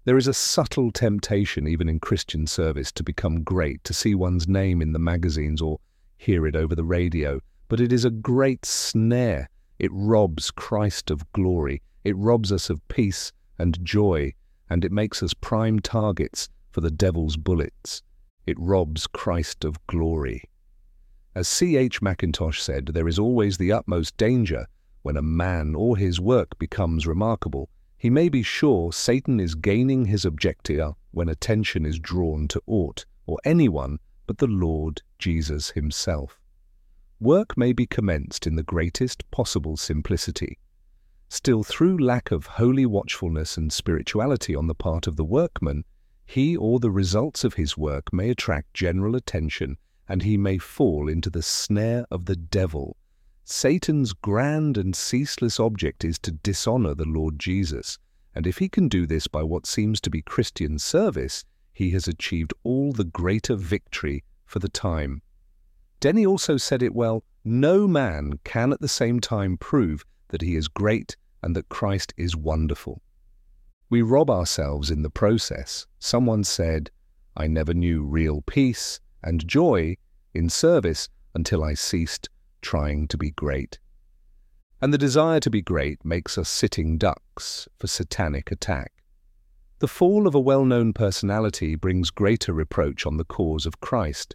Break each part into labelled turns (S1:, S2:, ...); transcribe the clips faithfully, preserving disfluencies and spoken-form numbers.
S1: There is a subtle temptation, even in Christian service, to become great, to see one's name in the magazines or hear it over the radio. But it is a great snare. It robs Christ of glory. It robs us of peace and joy, and it makes us prime targets for the devil's bullets. It robs Christ of glory. As C H Mackintosh said, there is always the utmost danger when a man or his work becomes remarkable. He may be sure Satan is gaining his objective when attention is drawn to aught or anyone but the Lord Jesus himself. Work may be commenced in the greatest possible simplicity. Still, through lack of holy watchfulness and spirituality on the part of the workman, he or the results of his work may attract general attention, and he may fall into the snare of the devil. Satan's grand and ceaseless object is to dishonor the Lord Jesus, and if he can do this by what seems to be Christian service, he has achieved all the greater victory for the time. Denny also said it well, no man can at the same time prove that he is great and that Christ is wonderful. We rob ourselves in the process. Someone said, I never knew real peace and joy in service until I ceased trying to be great. And the desire to be great makes us sitting ducks for satanic attack. The fall of a well-known personality brings greater reproach on the cause of Christ.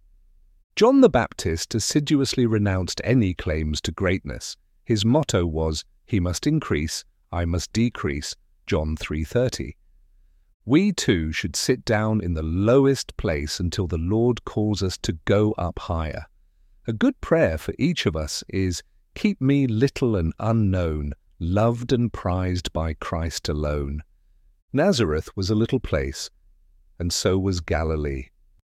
S1: John the Baptist assiduously renounced any claims to greatness. His motto was, he must increase, I must decrease, John three thirty. We too should sit down in the lowest place until the Lord calls us to go up higher. A good prayer for each of us is, keep me little and unknown, loved and prized by Christ alone. Nazareth was a little place, and so was Galilee.